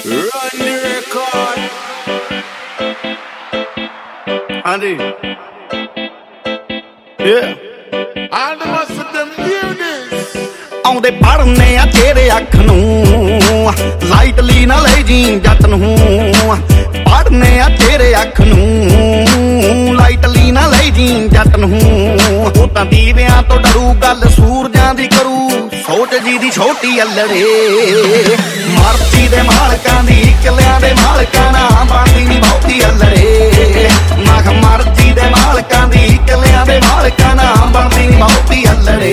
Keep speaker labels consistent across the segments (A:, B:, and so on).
A: Run the record. Andy. Yeah. And the rest of them hear this.
B: ਆਉਂਦੇ ਪੜਨੇ ਆ ਤੇਰੇ ਅੱਖ ਨੂੰ ਲਾਈਟਲੀ ਨਾ ਲੈ ਜੀ ਜੱਟ ਨੂੰ ਪੜਨੇ ਆ ਤੇਰੇ ਅੱਖ ਨੂੰ ਲਾਈਟਲੀ ਨਾ ਲੈ ਜੀ ਜੱਟ ਨੂੰ ਉਹ ਤਾਂ ਦੀਵਿਆਂ ਤੋਂ ਡਰੂ ਗੱਲ ਸੂਰਜਾਂ ਦੀ ਕਰੂ ਸੋਚ ਜੀ ਦੀ ਛੋਟੀ ਅਲੜੇ ਮਰਜ਼ੀ ਦੇ ਮਾਲਕਾਂ ਦੀ ਕਿਲਿਆਂ ਦੇ ਮਾਲਕਾਂ ਨਾ ਬਣਦੀ ਨੀ ਬਹੁਤੀ ਅਲੜੇ ਮਖ ਮਰਜ਼ੀ ਦੇ ਮਾਲਕਾਂ ਦੀ ਕਿਲਿਆਂ ਦੇ ਮਾਲਕਾਂ ਨਾ ਬਣਦੀ ਨੀ ਬਹੁਤੀ ਅਲੜੇ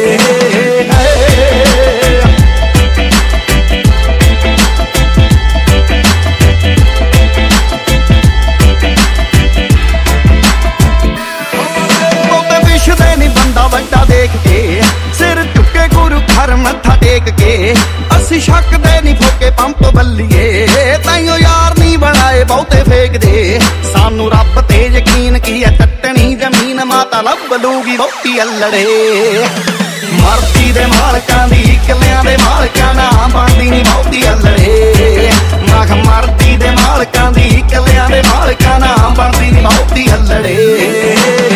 B: ਵੱਡਾ ਦੇਖ ਕੇ ਸਿਰ ਝੁੱਕੇ ਗੁਰੂ ਘਰ ਮੱਥਾ ਟੇਕ ਕੇ ਅਸੀਂ ਸ਼ੱਕਦੇ ਨਹੀਂ ਫੋਕੇ ਪੰਪ ਬੱਲੀਏ ਤਾਈਓ ਯਾਰ ਨਹੀਂ ਬਣਾਏ ਬਹੁਤੇ ਫੇਕਦੇ ਸਾਨੂੰ ਰੱਬ ਤੇ ਯਕੀਨ ਕੀ ਐ ਟੱਟਣੀ ਜ਼ਮੀਨ ਮਾਤਾ ਲੱਭ ਲੂਗੀ ਬਹੁਤੀ ਅਲੜੇ ਮਰਜ਼ੀ ਦੇ ਮਾਲਕਾਂ ਦੀ ਕਿਲਿਆਂ ਦੇ ਮਾਲਕਾਂ ਨਾ ਬਣਦੀ ਨਹੀਂ ਬਹੁਤੀ ਅਲੜੇ ਮਖ ਮਰਜ਼ੀ ਦੇ ਮਾਲਕਾਂ ਦੀ ਕਿਲਿਆਂ ਦੇ ਮਾਲਕਾਂ ਨਾ ਬਣਦੀ ਨਹੀਂ ਬਹੁਤੀ ਅਲੜੇ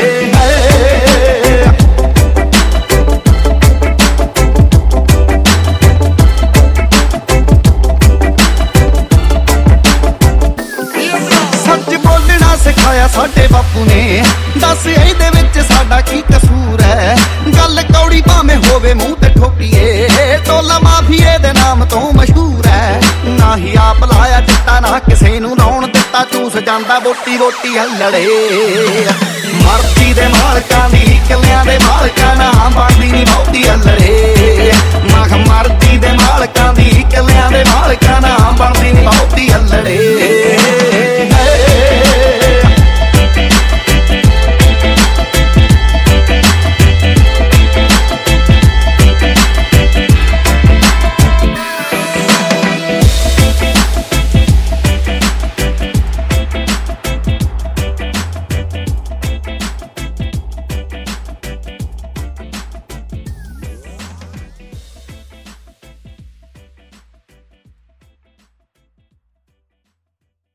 B: ਸਿਖਾਇਆ ਸਾਡੇ ਬਾਪੂ ਨੇ ਦੱਸ ਇਹਦੇ ਵਿੱਚ ਸਾਡਾ ਕੀ ਕਸੂਰ ਹੈ ਗੱਲ ਕੌੜੀ ਭਾਵੇਂ ਹੋਵੇ ਮੂੰਹ ਤੇ ਠੋਕੀਏ ਟੋਲਾ ਮਾਫੀਏ ਦੇ ਨਾਮ ਤੋਂ ਮਸ਼ਹੂਰ ਹੈ ਨਾ ਹੀ ਆਪ ਲਾਇਆ ਚਿੱਟਾ ਨਾ ਕਿਸੇ ਨੂੰ ਲਾਉਣ ਦਿੱਤਾ ਚੂਸ ਜਾਂਦਾ ਵੋਟੀ ਵੋਟੀ ਹੱਲੜੇ ਮਰਜ਼ੀ ਦੇ ਮਾਲਕਾਂ ਦੀ ਕਿਲਿਆਂ ਦੇ ਮਾਲਕਾਂ ਨਾ ਬਣਦੀ ਨੀ ਬਹੁਤੀ ਹੱਲੜੇ ਮਖ ਮਰਜ਼ੀ ਦੇ ਮਾਲਕਾਂ ਦੀ ਕਿਲਿਆਂ ਦੇ ਮਾਲਕਾਂ ਨਾ